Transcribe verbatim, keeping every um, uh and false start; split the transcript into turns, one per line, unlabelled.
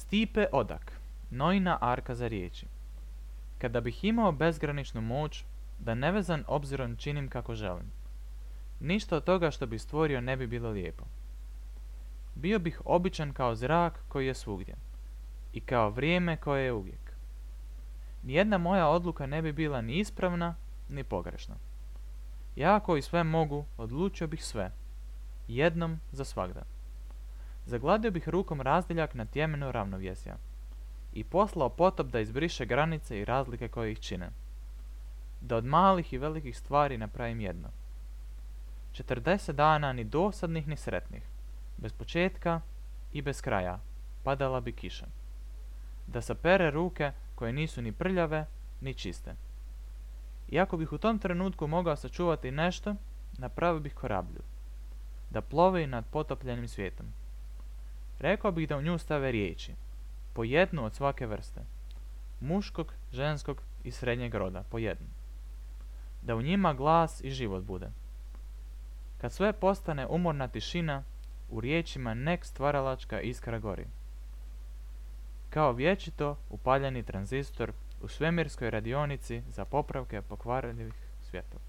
Stipe Odak, Noina arka za riječi. Kada bih imao bezgraničnu moć, da nevezan obzirom činim kako želim. Ništa od toga što bih stvorio ne bi bilo lijepo. Bio bih običan kao zrak koji je svugdje i kao vrijeme koje je uvijek. Nijedna moja odluka ne bi bila ni ispravna, ni pogrešna. Ja koji sve mogu, odlučio bih sve, jednom za svagda. Zagladio bih rukom razdiljak na tjemenu ravnovjesja i poslao potop da izbriše granice i razlike koje ih čine. Da od malih i velikih stvari napravim jedno. Četrdeset dana ni dosadnih ni sretnih, bez početka i bez kraja, padala bi kiša. Da sapere ruke koje nisu ni prljave, ni čiste. Iako bih u tom trenutku mogao sačuvati nešto, napravio bih korablju. Da plovi nad potopljenim svijetom. Rekao bih da u nju stave riječi, po jednu od svake vrste. Muškog, ženskog i srednjeg roda, po jednu. Da u njima glas i život bude. Kad sve postane umorna tišina, u riječima nek stvaralačka iskra gori. Kao vječito upaljeni tranzistor u svemirskoj radionici za popravke pokvarljivih svjetova.